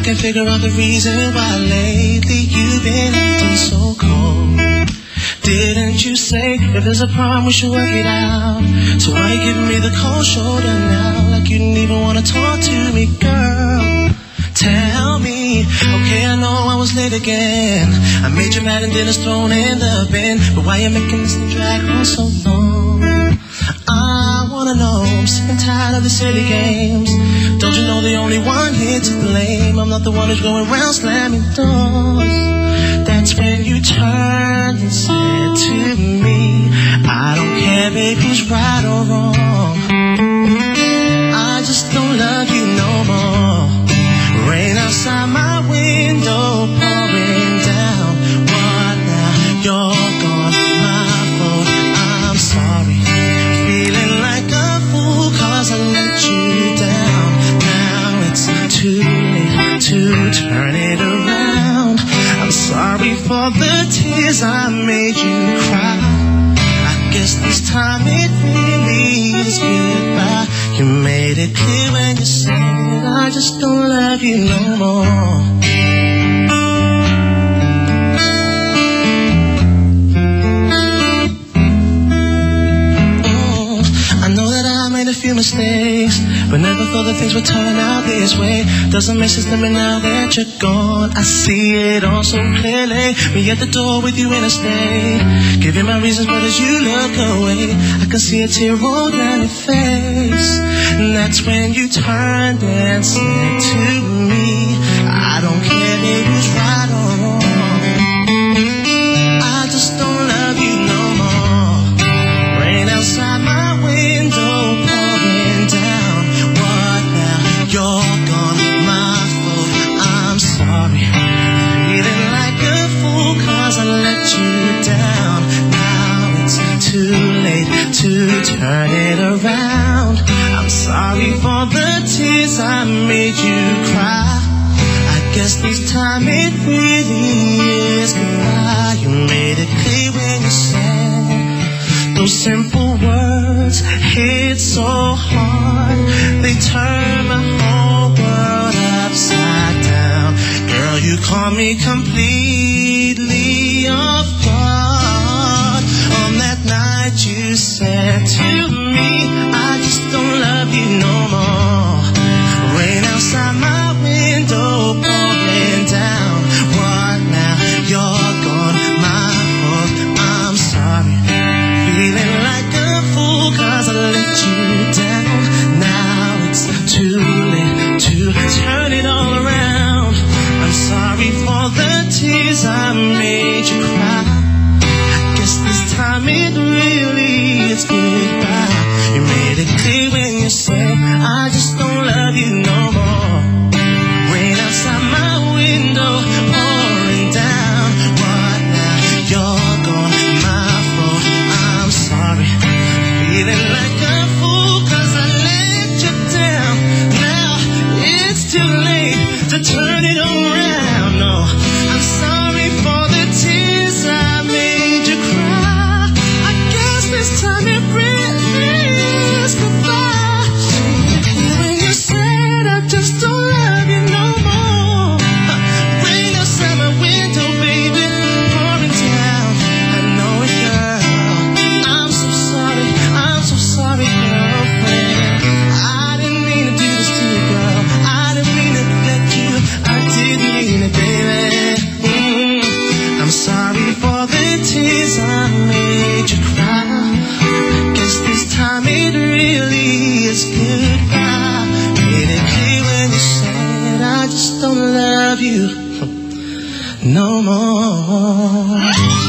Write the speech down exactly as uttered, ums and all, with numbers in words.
can't figure out the reason why lately you've been acting so cold. Didn't you say if there's a problem we should work it out? So why you giving me the cold shoulder now, like you didn't even want to talk to me, girl? Tell me, okay, I know I was late again. I made you mad and then it's thrown in the bin. But why you making this thing drag on so long? I wanna know, I'm sick and tired of the silly games. Don't you know the only one here to blame? I'm not the one who's going around slamming doors. That's when you turned and said to me, I don't care, babe, who's right or wrong. I just don't love you no more. Rain outside my window, pouring down. What now? You're gone, my fault, I'm sorry. Feeling like a fool cause I let you down. Now it's too late to turn it around. I'm sorry for the tears I made you cry. I guess this time it really is goodbye. You made it clear when you said I just don't love you no more. A few mistakes, but never thought that things would turn out this way. Doesn't make sense to me now that you're gone. I see it all so clearly. Me at the door with you in a state, giving my reasons, but as you look away, I can see a tear roll down your face. And that's when you turned and said to me, I don't care who's right or wrong. I just don't love you no more. Rain outside my window, you're gone, my fault, I'm sorry. Feeling like a fool cause I let you down. Now it's too late to turn it around. I'm sorry for the tears I made you cry. I guess this time it really is goodbye. You made it clear when you said those simple words hit so hard. They turn my whole world upside down. Girl, you caught me completely off guard. On that night you said to me, I just don't love you no more. Rain outside my window, pouring down. What now? You're gone, my fault, I'm sorry. Feeling like a fool cause I let you down. Now it's too late to turn it all around. I'm sorry for the tears I made you cry. I guess this time it really is goodbye. You made it clear when you said I just don't love you no more. Rain outside my window, pouring down. What now? You're gone, my fault, I'm sorry. Feeling like a fool cause I let you down. Now it's too late to turn it around. No, I'm sorry for the tears I made you cry. I guess this time it really is goodbye. When you said I just don't love you no more. Rain outside my window, baby, pouring down. I know it, girl, I'm so sorry, I'm so sorry, girlfriend. I didn't mean to do this to you, girl. I didn't mean to let you, I didn't mean it, baby. Mm-hmm. I'm sorry for the tears I made you cry. Guess this time it really is goodbye. Made it clear when you said I just don't love you no more.